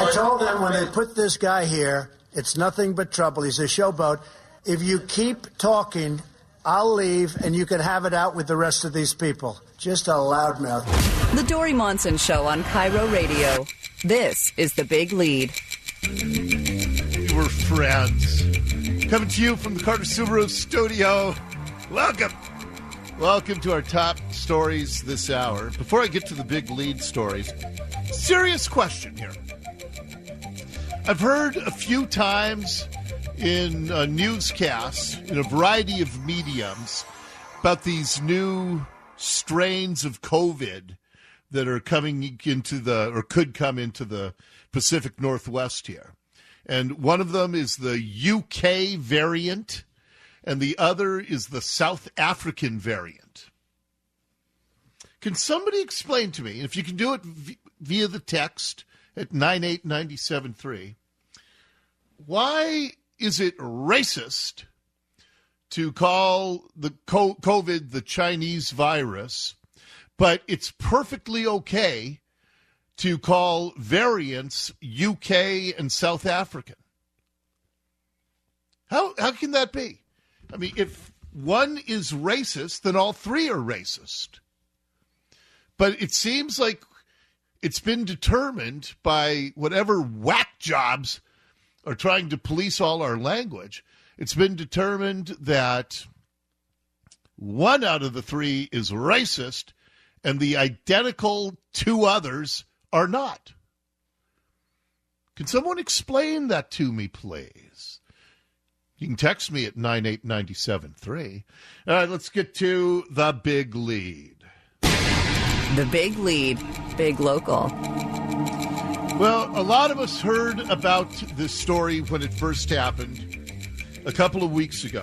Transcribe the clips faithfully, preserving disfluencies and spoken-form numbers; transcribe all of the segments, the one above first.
I told them when they put this guy here, it's nothing but trouble. He's a showboat. If you keep talking, I'll leave, and you can have it out with the rest of these people. Just a loudmouth. The Dory Monson Show on Cairo Radio. This is The Big Lead. We were friends. Coming to you from the Carter Subaru studio. Welcome. Welcome to our top stories this hour. Before I get to the big lead stories, serious question here. I've heard a few times in uh, newscasts, in a variety of mediums, about these new strains of COVID that are coming into the, or could come into the Pacific Northwest here. And one of them is the U K variant, and the other is the South African variant. Can somebody explain to me, and if you can do it v- via the text at nine eight nine seven three, why is it racist to call the COVID the Chinese virus, but it's perfectly okay to call variants U K and South African? How how can that be? I mean, if one is racist, then all three are racist. But it seems like it's been determined by whatever whack jobs are trying to police all our language. It's been determined that one out of the three is racist and the identical two others are not. Can someone explain that to me, please? You can text me at nine eight nine seven three. All right, let's get to the big lead. The Big Lead, big local. Well, a lot of us heard about this story when it first happened a couple of weeks ago.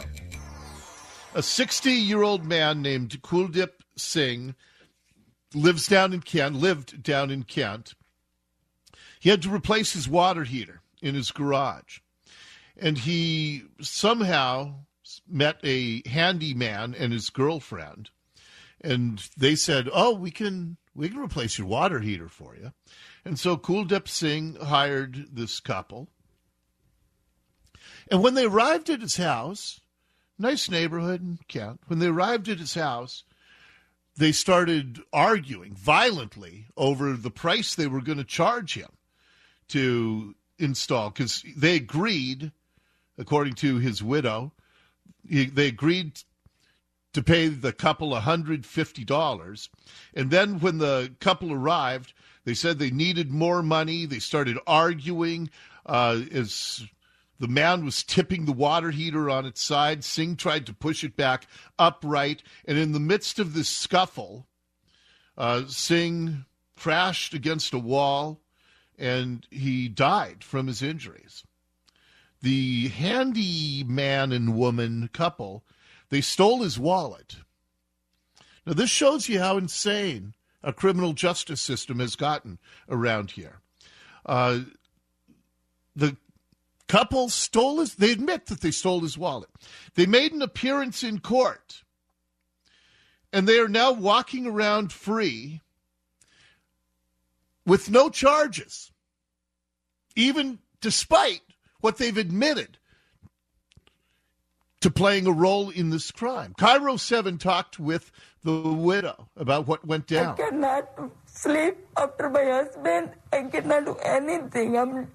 A sixty-year-old man named Kuldeep Singh lives down in Kent, lived down in Kent. He had to replace his water heater in his garage. And he somehow met a handyman and his girlfriend. And they said, oh, we can we can replace your water heater for you. And so Kuldeep Singh hired this couple. And when they arrived at his house, nice neighborhood in Kent, when they arrived at his house, they started arguing violently over the price they were going to charge him to install. Because they agreed, according to his widow, they agreed to pay the couple one hundred fifty dollars. And then when the couple arrived, they said they needed more money. They started arguing uh, as the man was tipping the water heater on its side. Singh tried to push it back upright. And in the midst of this scuffle, uh, Singh crashed against a wall and he died from his injuries. The handyman and woman couple, they stole his wallet. Now, this shows you how insane our criminal justice system has gotten around here. Uh, the couple stole his, they admit that they stole his wallet. They made an appearance in court, and they are now walking around free with no charges, even despite what they've admitted to playing a role in this crime. Cairo seven talked with the widow about what went down. I cannot sleep after my husband. I cannot do anything. I'm,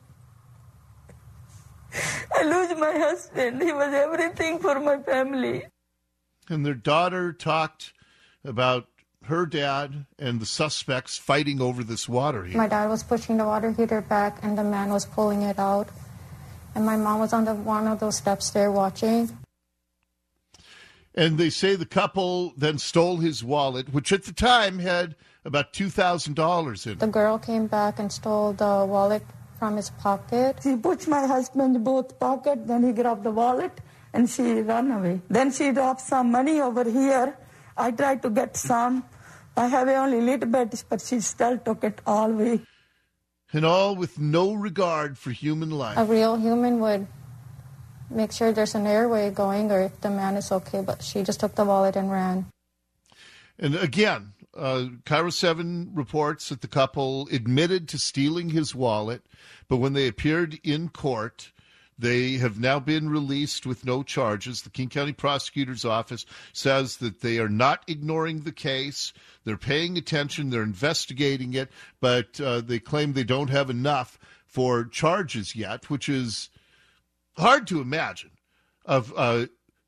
I lose my husband. He was everything for my family. And their daughter talked about her dad and the suspects fighting over this water heater. My dad was pushing the water heater back, and the man was pulling it out. And my mom was on the one of those steps there watching. And they say the couple then stole his wallet, which at the time had about two thousand dollars in it. The girl came back and stole the wallet from his pocket. She pushed my husband in both pockets, then he grabbed the wallet, and she ran away. Then she dropped some money over here. I tried to get some. I have only a little bit, but she still took it all away. And all with no regard for human life. A real human would make sure there's an airway going or if the man is okay, but she just took the wallet and ran. And again, uh, Cairo seven reports that the couple admitted to stealing his wallet, but when they appeared in court, they have now been released with no charges. The King County Prosecutor's Office says that they are not ignoring the case. They're paying attention. They're investigating it, but uh, they claim they don't have enough for charges yet, which is hard to imagine, of a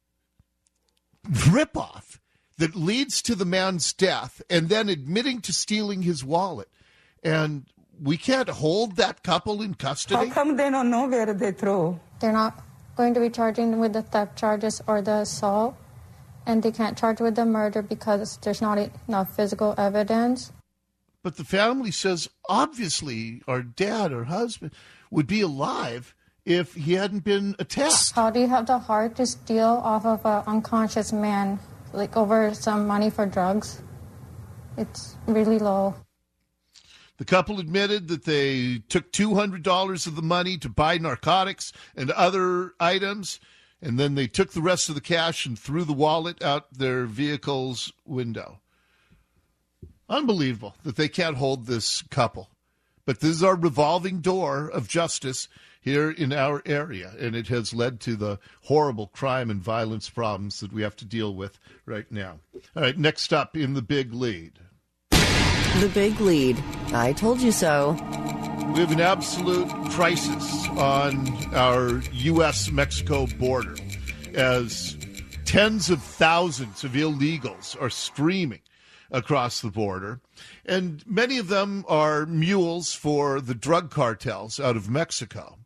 ripoff that leads to the man's death and then admitting to stealing his wallet. And we can't hold that couple in custody? How come they don't know where they throw? They're not going to be charging them with the theft charges or the assault, and they can't charge with the murder because there's not enough physical evidence. But the family says, obviously, our dad or husband would be alive if he hadn't been attacked. How do you have the heart to steal off of an unconscious man, like over some money for drugs? It's really low. The couple admitted that they took two hundred dollars of the money to buy narcotics and other items, and then they took the rest of the cash and threw the wallet out their vehicle's window. Unbelievable that they can't hold this couple. But this is our revolving door of justice here in our area, and it has led to the horrible crime and violence problems that we have to deal with right now. All right, next up in the big lead. The big lead. I told you so. We have an absolute crisis on our U S Mexico border as tens of thousands of illegals are streaming across the border, and many of them are mules for the drug cartels out of Mexico.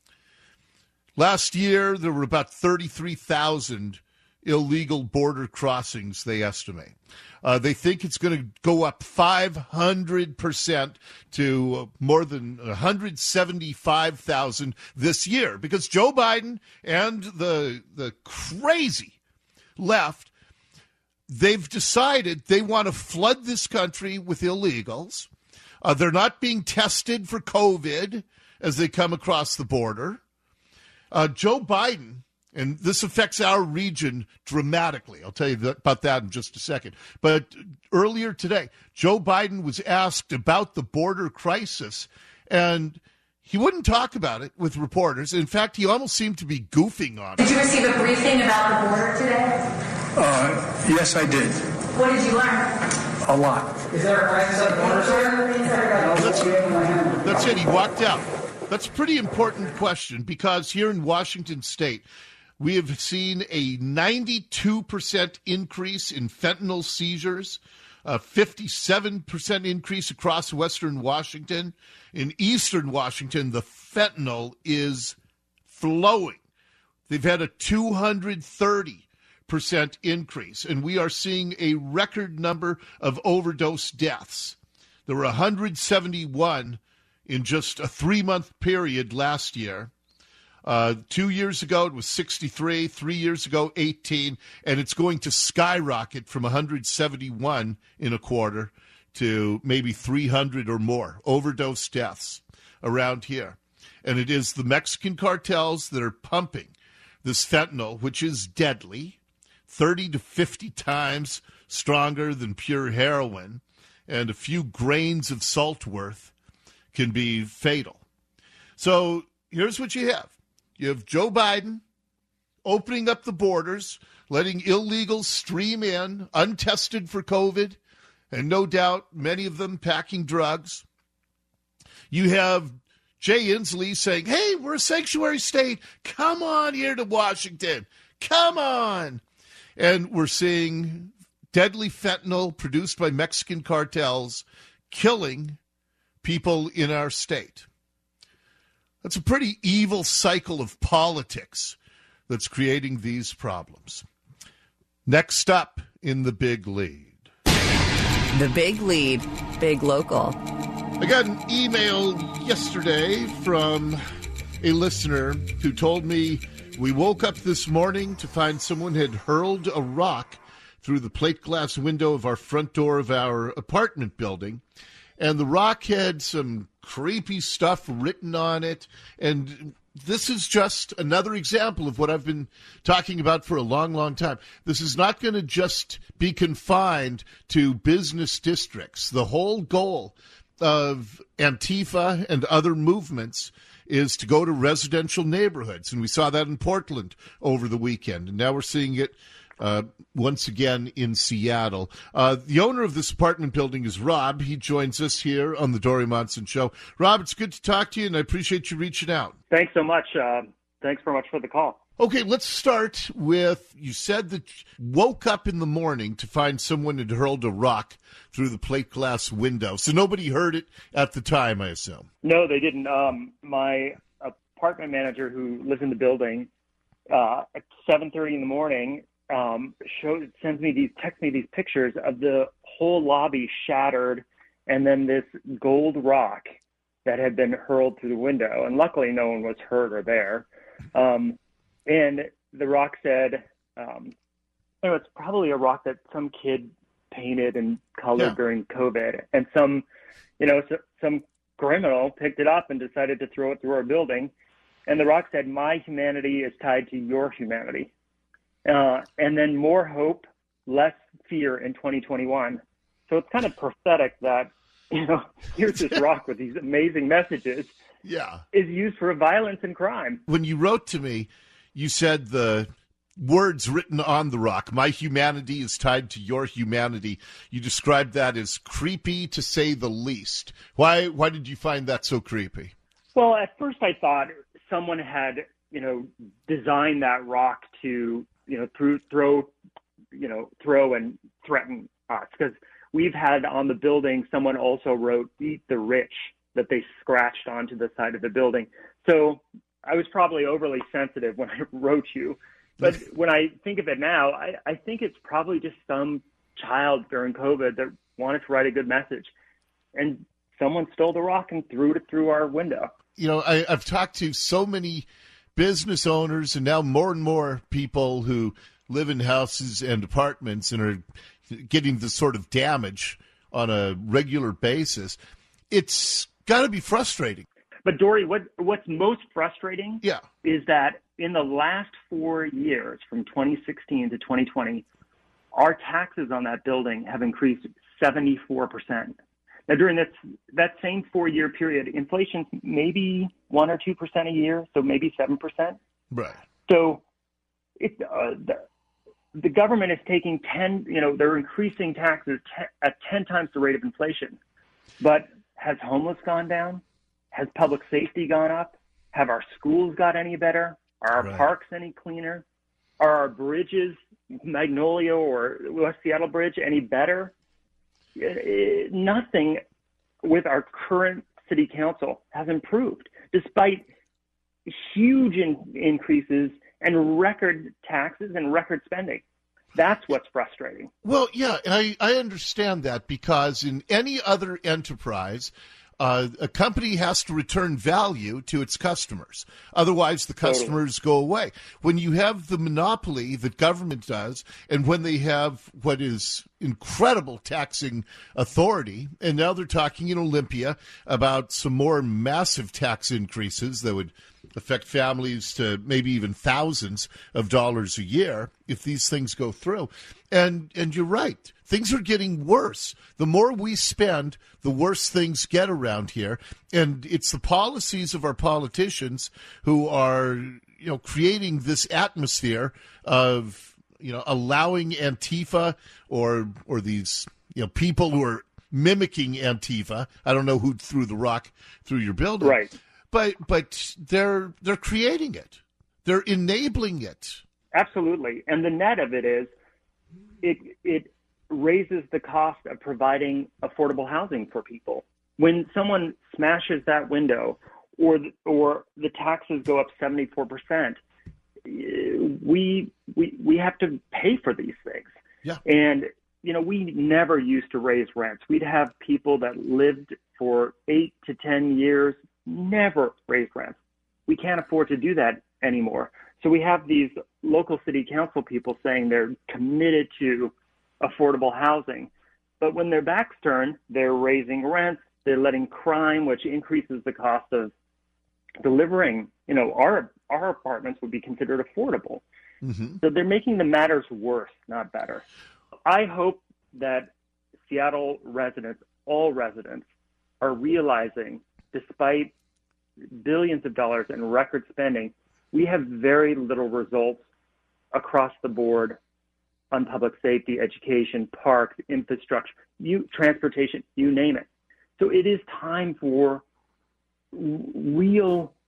Last year, there were about thirty-three thousand illegal border crossings, they estimate. Uh, they think it's going to go up five hundred percent to more than one hundred seventy-five thousand this year because Joe Biden and the the crazy left, they've decided they want to flood this country with illegals. Uh, they're not being tested for COVID as they come across the border. Uh, Joe Biden, and this affects our region dramatically. I'll tell you that, about that in just a second. But earlier today, Joe Biden was asked about the border crisis, and he wouldn't talk about it with reporters. In fact, he almost seemed to be goofing on it. Did you receive a briefing about the border today? Uh, yes, I did. What did you learn? A lot. Is there a crisis at the border, sir? That's, that's it. He walked out. That's a pretty important question because here in Washington State, we have seen a ninety-two percent increase in fentanyl seizures, a fifty-seven percent increase across western Washington. In eastern Washington, the fentanyl is flowing. They've had a two hundred thirty percent increase, and we are seeing a record number of overdose deaths. There were one hundred seventy-one in just a three-month period last year. Uh, two years ago, it was sixty-three. Three years ago, eighteen. And it's going to skyrocket from one hundred seventy-one in a quarter to maybe three hundred or more overdose deaths around here. And it is the Mexican cartels that are pumping this fentanyl, which is deadly, thirty to fifty times stronger than pure heroin, and a few grains of salt worth can be fatal. So here's what you have. You have Joe Biden opening up the borders, letting illegals stream in, untested for COVID, and no doubt many of them packing drugs. You have Jay Inslee saying, hey, we're a sanctuary state. Come on here to Washington. Come on. And we're seeing deadly fentanyl produced by Mexican cartels killing people in our state. That's a pretty evil cycle of politics that's creating these problems. Next up in the big lead. The big lead, big local. I got an email yesterday from a listener who told me we woke up this morning to find someone had hurled a rock through the plate glass window of our front door of our apartment building. And the rock had some creepy stuff written on it. And this is just another example of what I've been talking about for a long, long time. This is not going to just be confined to business districts. The whole goal of Antifa and other movements is to go to residential neighborhoods. And we saw that in Portland over the weekend. And now we're seeing it uh, once again in Seattle. Uh, the owner of this apartment building is Rob. He joins us here on the Dori Monson Show. Rob, it's good to talk to you, and I appreciate you reaching out. Thanks so much. Uh, thanks very much for the call. Okay, let's start with, you said that you woke up in the morning to find someone had hurled a rock through the plate glass window. So nobody heard it at the time, I assume. No, they didn't. Um, my apartment manager who lives in the building uh, at seven thirty in the morning um, shows, sends me these, texts me these pictures of the whole lobby shattered and then this gold rock that had been hurled through the window. And luckily no one was hurt or there. Um, And the rock said, um, you know, it's probably a rock that some kid painted and colored yeah. during COVID. And some, you know, so, some criminal picked it up and decided to throw it through our building. And the rock said, my humanity is tied to your humanity. Uh, and then more hope, less fear in twenty twenty-one. So it's kind of prophetic that, you know, here's this rock with these amazing messages. Yeah. Is used for violence and crime. When you wrote to me, you said the words written on the rock, my humanity is tied to your humanity. You described that as creepy, to say the least. Why Why did you find that so creepy? Well, at first I thought someone had, you know, designed that rock to, you know, through, throw, you know, throw and threaten us. Because we've had on the building, someone also wrote, eat the rich, that they scratched onto the side of the building. So I was probably overly sensitive when I wrote you. But when I think of it now, I, I think it's probably just some child during COVID that wanted to write a good message. And someone stole the rock and threw it through our window. You know, I, I've talked to so many business owners and now more and more people who live in houses and apartments and are getting this sort of damage on a regular basis. It's got to be frustrating. But Dori, what what's most frustrating yeah. is that in the last four years, from twenty sixteen to twenty twenty, our taxes on that building have increased seventy-four percent. Now, during this, that same four-year period, inflation's maybe one or two percent a year, so maybe seven percent. Right. So it, uh, the, the government is taking ten, you know, they're increasing taxes ten, at ten times the rate of inflation. But has homeless gone down? Has public safety gone up? Have our schools got any better? Are our right. parks any cleaner? Are our bridges, Magnolia or West Seattle Bridge, any better? It, nothing with our current city council has improved, despite huge in, increases and record taxes and record spending. That's what's frustrating. Well, yeah, I, I understand that, because in any other enterprise, Uh, a company has to return value to its customers. Otherwise, the customers totally. go away. When you have the monopoly that government does, and when they have what is incredible taxing authority, and now they're talking in Olympia about some more massive tax increases that would affect families to maybe even thousands of dollars a year if these things go through. And and you're right. Things are getting worse. The more we spend, the worse things get around here. And it's the policies of our politicians who are, you know, creating this atmosphere of, you know, allowing Antifa or or these, you know, people who are mimicking Antifa. I don't know who threw the rock through your building. Right. But but they're they're creating it. They're enabling it. Absolutely. And the net of it is it it raises the cost of providing affordable housing for people. When someone smashes that window or or the taxes go up seventy-four percent, we we we have to pay for these things. Yeah. And you know, we never used to raise rents. We'd have people that lived for eight to ten years, never raised rents. We can't afford to do that anymore. So we have these local city council people saying they're committed to affordable housing. But when their backs turn, they're raising rents, they're letting crime, which increases the cost of delivering, you know, our our apartments would be considered affordable. Mm-hmm. So they're making the matters worse, not better. I hope that Seattle residents, all residents, are realizing, despite billions of dollars in record spending, we have very little results across the board on public safety, education, parks, infrastructure, you, transportation, you name it. So it is time for real,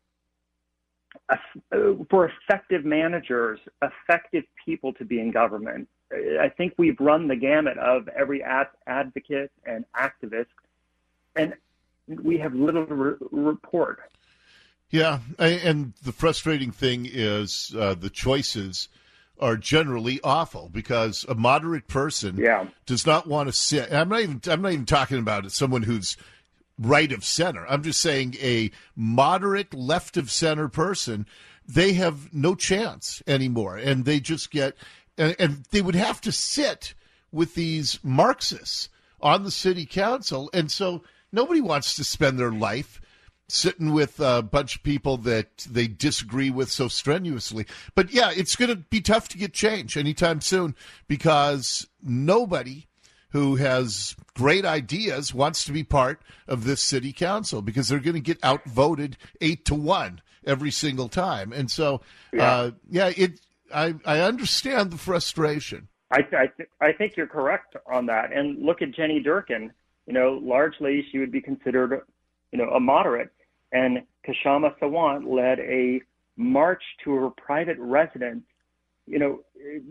uh, for effective managers, effective people to be in government. I think we've run the gamut of every ad- advocate and activist, and we have little to re- report. Yeah, and the frustrating thing is uh, the choices are generally awful because a moderate person yeah. does not want to sit. I'm not even. I'm not even talking about someone who's right of center. I'm just saying a moderate left of center person. They have no chance anymore, and they just get. And, and they would have to sit with these Marxists on the city council, and so nobody wants to spend their life sitting with a bunch of people that they disagree with so strenuously. But, yeah, it's going to be tough to get change anytime soon because nobody who has great ideas wants to be part of this city council because they're going to get outvoted eight to one every single time. And so, yeah, uh, yeah it. I, I understand the frustration. I I, th- I think you're correct on that. And look at Jenny Durkin. You know, largely she would be considered, you know, a moderate. And Kshama Sawant led a march to her private residence, you know,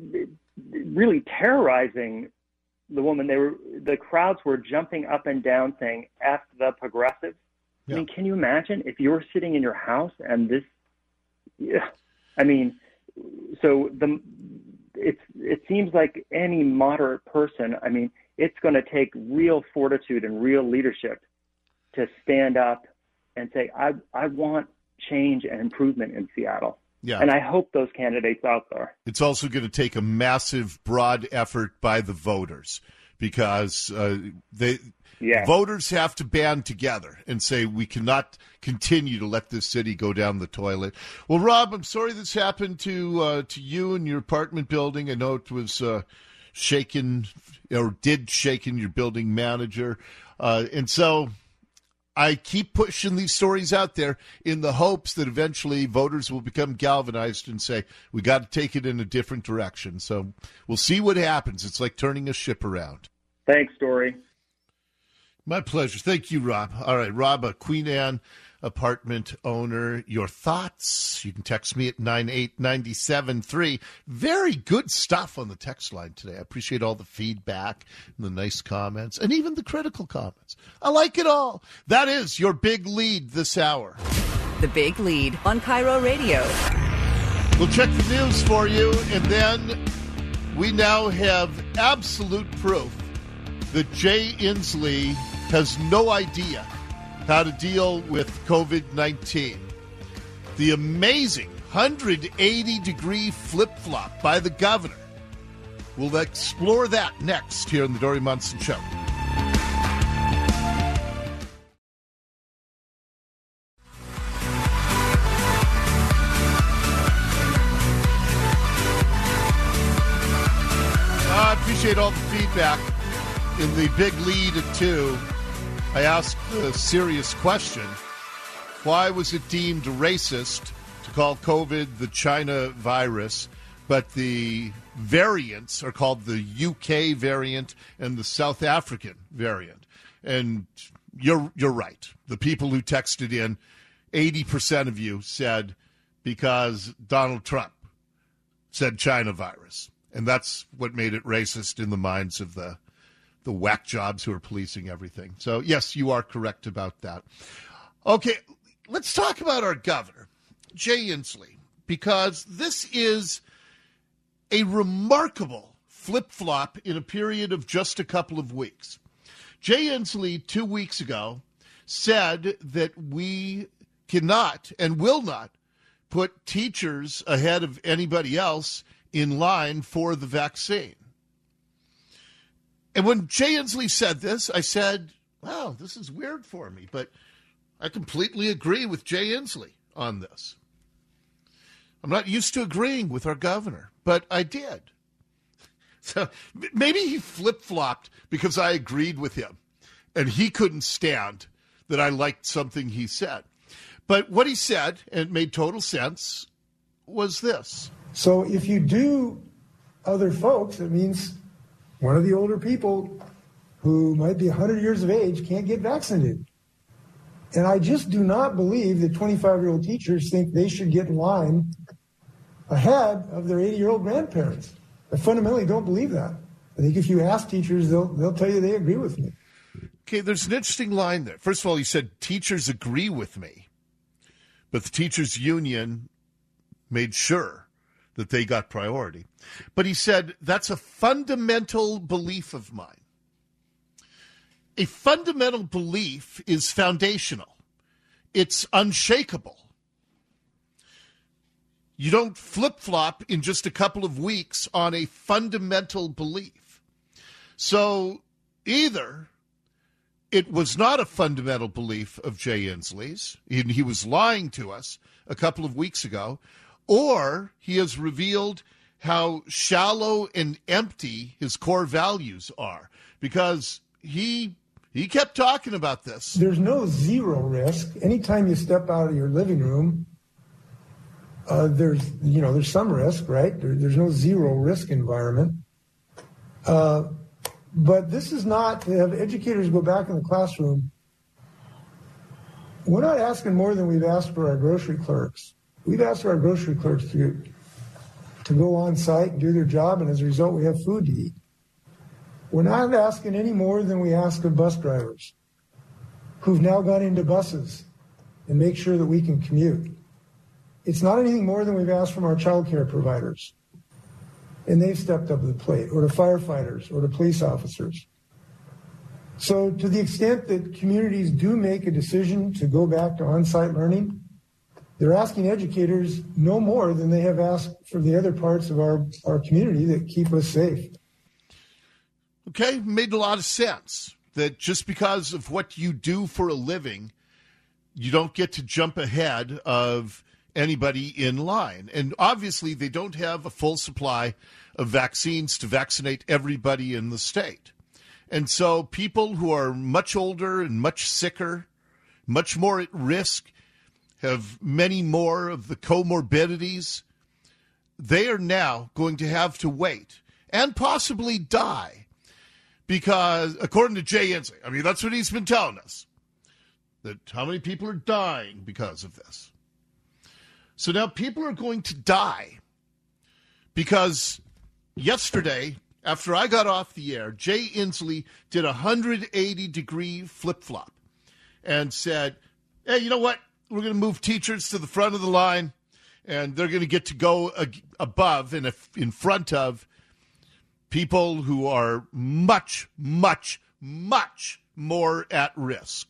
really terrorizing the woman. They were the crowds were jumping up and down saying, F the progressives. Yeah. I mean, can you imagine if you were sitting in your house and this, yeah, I mean, so the it's it seems like any moderate person, I mean, it's going to take real fortitude and real leadership to stand up and say, I I want change and improvement in Seattle. Yeah. And I hope those candidates out there. It's also going to take a massive, broad effort by the voters because uh, they yeah. voters have to band together and say we cannot continue to let this city go down the toilet. Well, Rob, I'm sorry this happened to uh, to you and your apartment building. I know it was uh, shaken or did shaken your building manager. Uh, and so I keep pushing these stories out there in the hopes that eventually voters will become galvanized and say, we got to take it in a different direction. So we'll see what happens. It's like turning a ship around. Thanks, Dory. My pleasure. Thank you, Rob. All right, Rob, a Queen Anne apartment owner. Your thoughts? You can text me at nine eight nine seven three. Very good stuff on the text line today. I appreciate all the feedback and the nice comments and even the critical comments. I like it all. That is your big lead this hour. The Big Lead on Cairo Radio. We'll check the news for you, and then we now have absolute proof that Jay Inslee has no idea how to deal with covid nineteen. The amazing one hundred eighty degree flip-flop by the governor. We'll explore that next here on the Dory Munson Show. I appreciate all the feedback. In the big lead at two, I asked a serious question. Why was it deemed racist to call COVID the China virus, but the variants are called the U K variant and the South African variant? And you're you're right. The people who texted in, eighty percent of you said because Donald Trump said China virus. And that's what made it racist in the minds of the the whack jobs who are policing everything. So, yes, you are correct about that. Okay, let's talk about our governor, Jay Inslee, because this is a remarkable flip-flop in a period of just a couple of weeks. Jay Inslee, two weeks ago, said that we cannot and will not put teachers ahead of anybody else in line for the vaccine. And when Jay Inslee said this, I said, wow, this is weird for me. But I completely agree with Jay Inslee on this. I'm not used to agreeing with our governor, but I did. So maybe he flip-flopped because I agreed with him, and he couldn't stand that I liked something he said. But what he said, and it made total sense, was this. So if you do other folks, it means one of the older people who might be one hundred years of age can't get vaccinated. And I just do not believe that twenty-five-year-old teachers think they should get in line ahead of their eighty-year-old grandparents. I fundamentally don't believe that. I think if you ask teachers, they'll they'll tell you they agree with me. Okay, there's an interesting line there. First of all, he said, teachers agree with me. But the teachers' union made sure that they got priority. But he said, that's a fundamental belief of mine. A fundamental belief is foundational. It's unshakable. You don't flip-flop in just a couple of weeks on a fundamental belief. So either it was not a fundamental belief of Jay Inslee's, and he was lying to us a couple of weeks ago, or he has revealed how shallow and empty his core values are, because he he kept talking about this. There's no zero risk. Anytime you step out of your living room, Uh, there's, you know, there's some risk, right? There, there's no zero risk environment. Uh, but this is not to have educators go back in the classroom. We're not asking more than we've asked for our grocery clerks. We've asked for our grocery clerks to, to go on site and do their job, and as a result, we have food to eat. We're not asking any more than we ask of bus drivers who've now got into buses and make sure that we can commute. It's not anything more than we've asked from our child care providers. And they've stepped up to the plate, or to firefighters, or to police officers. So to the extent that communities do make a decision to go back to on-site learning, they're asking educators no more than they have asked for the other parts of our, our community that keep us safe. Okay, made a lot of sense that just because of what you do for a living, you don't get to jump ahead of anybody in line. And obviously they don't have a full supply of vaccines to vaccinate everybody in the state. And so people who are much older and much sicker, much more at risk, have many more of the comorbidities, they are now going to have to wait and possibly die. Because according to Jay Inslee, I mean, that's what he's been telling us, that how many people are dying because of this. So now people are going to die because yesterday, after I got off the air, Jay Inslee did a one hundred eighty degree flip-flop and said, hey, you know what? We're going to move teachers to the front of the line, and they're going to get to go ag- above and in front of people who are much, much, much more at risk.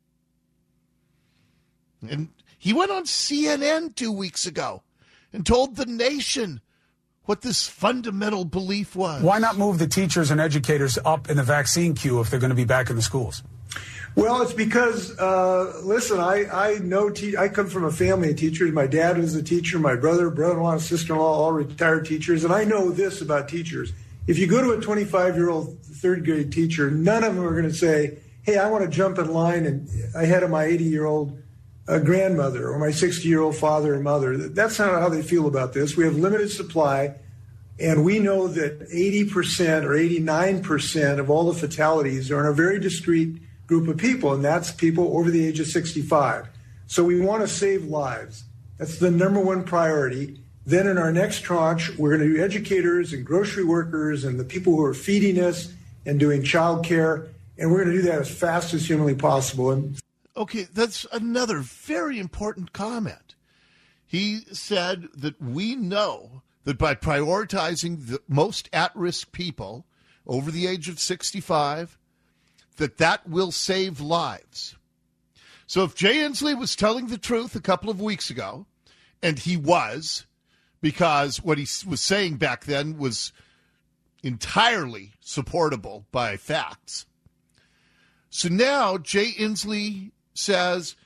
And he went on C N N two weeks ago and told the nation what this fundamental belief was. Why not move the teachers and educators up in the vaccine queue if they're going to be back in the schools? Well, it's because, uh, listen, I, I know, te- I come from a family of teachers. My dad was a teacher. My brother, brother-in-law, and sister-in-law, all retired teachers. And I know this about teachers. If you go to a twenty-five-year-old third grade teacher, none of them are going to say, hey, I want to jump in line and ahead of my eighty-year-old uh, grandmother or my sixty-year-old father and mother. That's not how they feel about this. We have limited supply, and we know that eighty percent or eighty-nine percent of all the fatalities are in a very discrete group of people, and that's people over the age of sixty-five. So we want to save lives. That's the number one priority. Then in our next tranche, we're going to do educators and grocery workers and the people who are feeding us and doing child care, and we're going to do that as fast as humanly possible. And okay, that's another very important comment. He said that we know that by prioritizing the most at-risk people over the age of sixty-five, that that will save lives. So if Jay Inslee was telling the truth a couple of weeks ago, and he was, because what he was saying back then was entirely supportable by facts. So now Jay Inslee says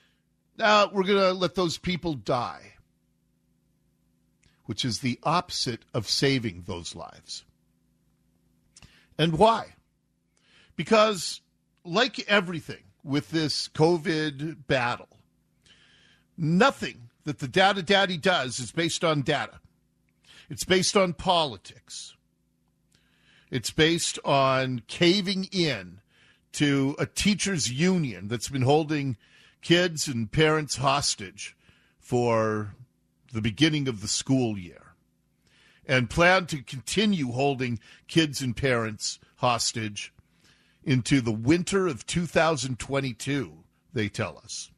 Now, we're going to let those people die, which is the opposite of saving those lives. And why? Because, like everything with this COVID battle, nothing that the Data Daddy does is based on data. It's based on politics. It's based on caving in to a teachers' union that's been holding kids and parents hostage for the beginning of the school year and plan to continue holding kids and parents hostage into the winter of two thousand twenty-two, they tell us.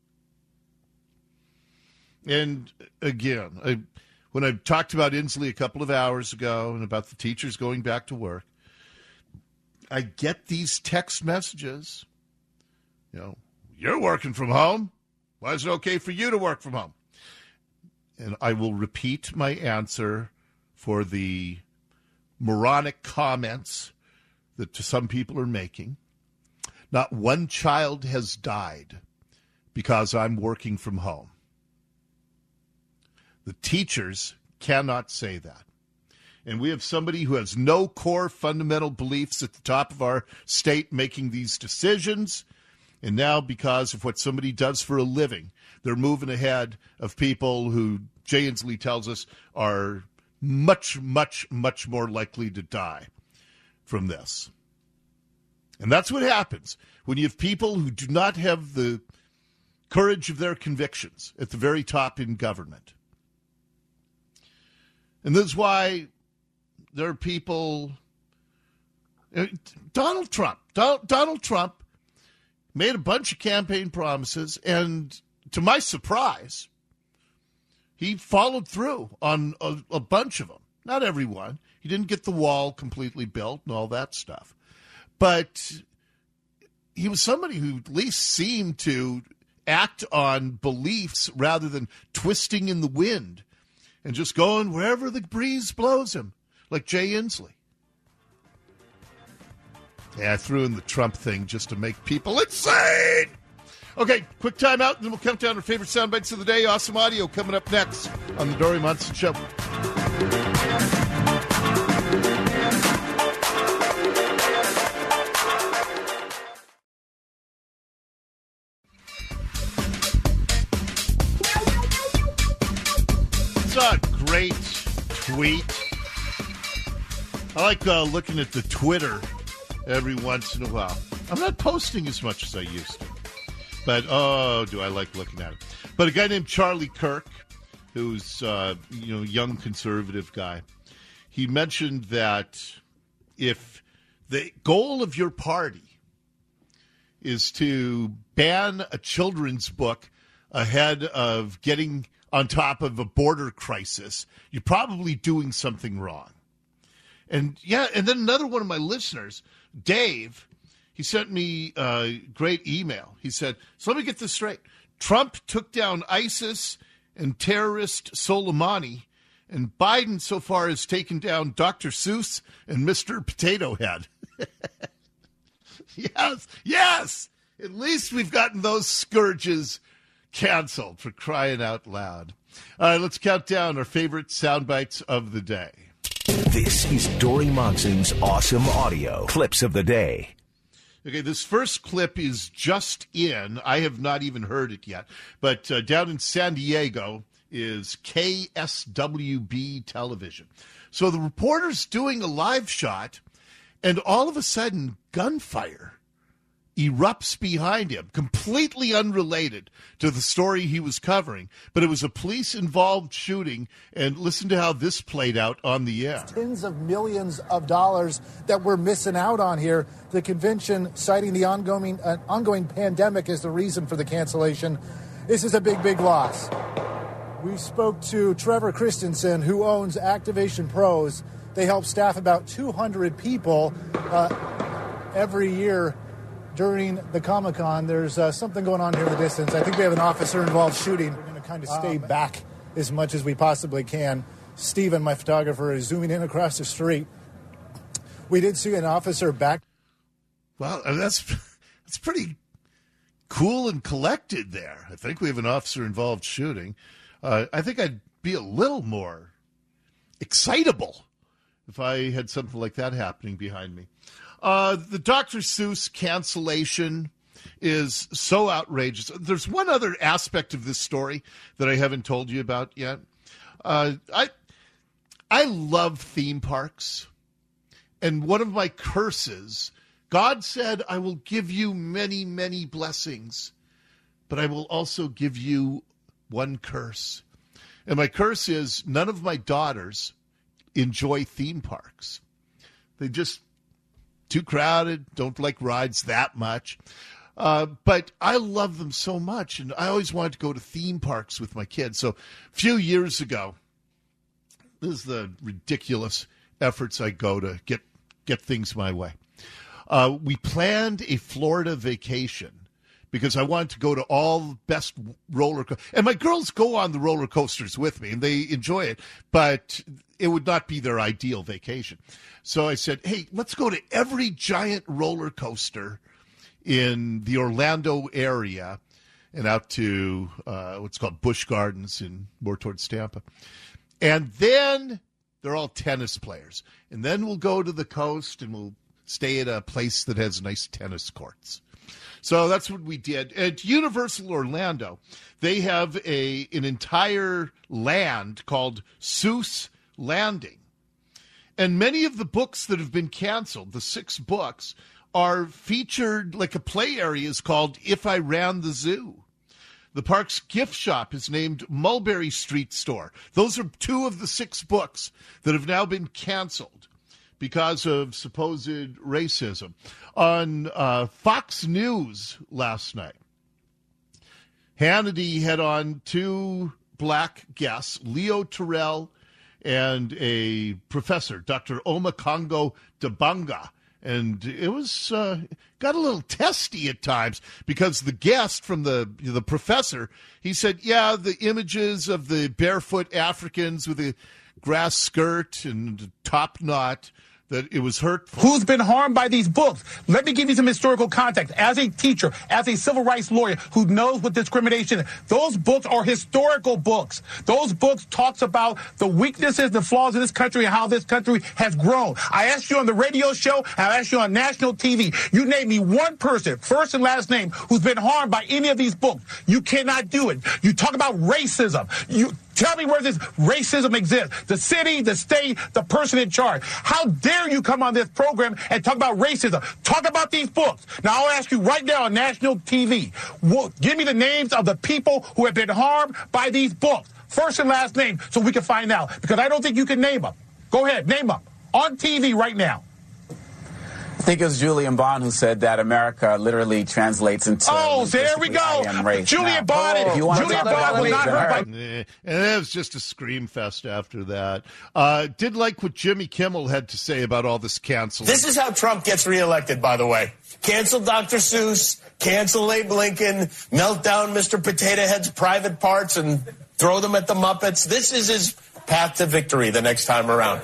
And again, I, when I talked about Inslee a couple of hours ago and about the teachers going back to work, I get these text messages, you know, you're working from home. Why is it okay for you to work from home? And I will repeat my answer for the moronic comments that some people are making. Not one child has died because I'm working from home. The teachers cannot say that. And we have somebody who has no core fundamental beliefs at the top of our state making these decisions. And now, because of what somebody does for a living, they're moving ahead of people who Jay Inslee tells us are much, much, much more likely to die from this. And that's what happens when you have people who do not have the courage of their convictions at the very top in government. And this is why there are people, Donald Trump, Donald, Donald Trump made a bunch of campaign promises, and to my surprise, he followed through on a, a bunch of them. Not every one. He didn't get the wall completely built and all that stuff. But he was somebody who at least seemed to act on beliefs rather than twisting in the wind and just going wherever the breeze blows him, like Jay Inslee. Yeah, I threw in the Trump thing just to make people insane. Okay, quick time out, and then we'll count down our favorite sound bites of the day. Awesome audio coming up next on the Dori Monson Show. It's a great tweet. I like uh, looking at the Twitter every once in a while. I'm not posting as much as I used to. But, oh, do I like looking at it. But a guy named Charlie Kirk, who's, uh, you know, young conservative guy, he mentioned that if the goal of your party is to ban a children's book ahead of getting on top of a border crisis, you're probably doing something wrong. And, yeah, and then another one of my listeners, Dave, he sent me a great email. He said, so let me get this straight. Trump took down ISIS and terrorist Soleimani, and Biden so far has taken down Doctor Seuss and Mister Potato Head. Yes, yes. At least we've gotten those scourges canceled, for crying out loud. All right, let's count down our favorite sound bites of the day. This is Dori Monson's Awesome Audio Clips of the Day. Okay, this first clip is just in. I have not even heard it yet. But uh, down in San Diego is K S W B television. So the reporter's doing a live shot, and all of a sudden, gunfire erupts behind him, completely unrelated to the story he was covering. But it was a police-involved shooting, and listen to how this played out on the air. Tens of millions of dollars that we're missing out on here. The convention citing the ongoing uh, ongoing pandemic as the reason for the cancellation. This is a big, big loss. We spoke to Trevor Christensen, who owns Activation Pros. They help staff about two hundred people uh, every year during the Comic-Con. There's uh, something going on here in the distance. I think we have an officer-involved shooting. We're going to kind of stay um, back as much as we possibly can. Steven, my photographer, is zooming in across the street. We did see an officer back. Well, that's that's pretty cool and collected there. I think we have an officer-involved shooting. Uh, I think I'd be a little more excitable if I had something like that happening behind me. Uh, the Doctor Seuss cancellation is so outrageous. There's one other aspect of this story that I haven't told you about yet. Uh, I I love theme parks. And one of my curses, God said, I will give you many, many blessings, but I will also give you one curse. And my curse is none of my daughters enjoy theme parks. They just too crowded, don't like rides that much. Uh, but I love them so much, and I always wanted to go to theme parks with my kids. So a few years ago, this is the ridiculous efforts I go to get get things my way. Uh, we planned a Florida vacation because I wanted to go to all the best roller coasters. And my girls go on the roller coasters with me, and they enjoy it, but it would not be their ideal vacation. So I said, hey, let's go to every giant roller coaster in the Orlando area and out to uh, what's called Busch Gardens and more towards Tampa. And then they're all tennis players. And then we'll go to the coast and we'll stay at a place that has nice tennis courts. So that's what we did. At Universal Orlando, they have a an entire land called Seuss Landing. And many of the books that have been canceled, the six books, are featured, like a play area is called If I Ran the Zoo. The park's gift shop is named Mulberry Street Store. Those are two of the six books that have now been canceled because of supposed racism. On uh, Fox News last night, Hannity had on two black guests, Leo Terrell and a professor, Doctor Omakongo Dabanga. And it was uh, got a little testy at times because the guest from the the professor, he said, yeah, the images of the barefoot Africans with a grass skirt and top knot, that it was hurtful. Who's been harmed by these books? Let me give you some historical context. As a teacher, as a civil rights lawyer who knows what discrimination is, those books are historical books. Those books talks about the weaknesses, the flaws of this country and how this country has grown. I asked you on the radio show, I asked you on national T V. You name me one person, first and last name, who's been harmed by any of these books. You cannot do it. You talk about racism. You tell me where this racism exists. The city, the state, the person in charge. How dare you come on this program and talk about racism? Talk about these books. Now, I'll ask you right now on national T V, well, give me the names of the people who have been harmed by these books. First and last name, so we can find out. Because I don't think you can name them. Go ahead, name them. On T V right now. I think it was Julian Bond who said that America literally translates into. Oh, so there we go. Julian Bond. Oh, Julian Bond was not hurt by. And it was just a scream fest after that. Uh, did like what Jimmy Kimmel had to say about all this canceling. This is how Trump gets reelected, by the way. Cancel Doctor Seuss, cancel Abe Lincoln, melt down Mister Potato Head's private parts and throw them at the Muppets. This is his path to victory the next time around.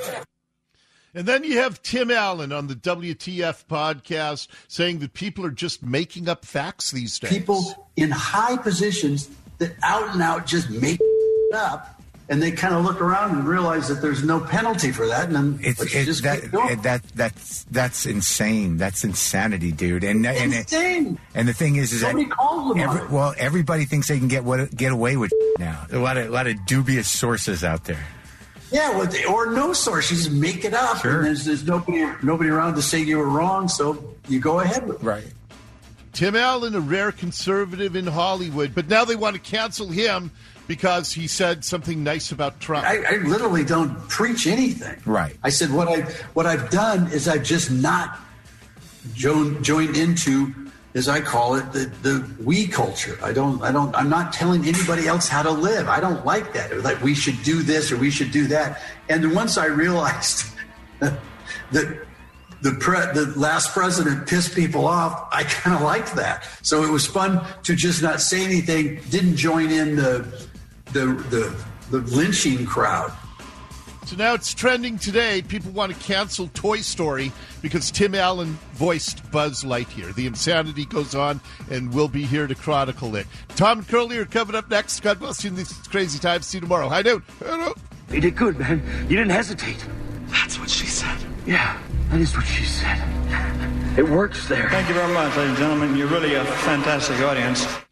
And then you have Tim Allen on the W T F podcast saying that people are just making up facts these days. People in high positions that out and out just make it up, and they kind of look around and realize that there's no penalty for that, and then it's, let's it's just that, keep going. It, that that's that's insane. That's insanity, dude. And it's and insane. It, and the thing is, is Somebody that calls them every, on it. well, everybody thinks they can get what get away with now. A lot of a lot of dubious sources out there. Yeah, well, or no source. You just make it up. Sure. And there's, there's nobody nobody around to say you were wrong, so you go ahead with it. Right. Tim Allen, a rare conservative in Hollywood, but now they want to cancel him because he said something nice about Trump. I, I literally don't preach anything. Right. I said what I what I've done is I've just not joined joined into, as I call it, the, the we culture. I don't, I don't, I'm not telling anybody else how to live. I don't like that. Like we should do this or we should do that. And once I realized that the pre, the last president pissed people off, I kind of liked that. So it was fun to just not say anything. Didn't join in the the the, the lynching crowd. So now it's trending today. People want to cancel Toy Story because Tim Allen voiced Buzz Lightyear. The insanity goes on, and we'll be here to chronicle it. Tom and Curly are coming up next. God bless you in these crazy times. See you tomorrow. Hi, dude. You did good, man. You didn't hesitate. That's what she said. Yeah, that is what she said. It works there. Thank you very much, ladies and gentlemen. You're really a fantastic audience.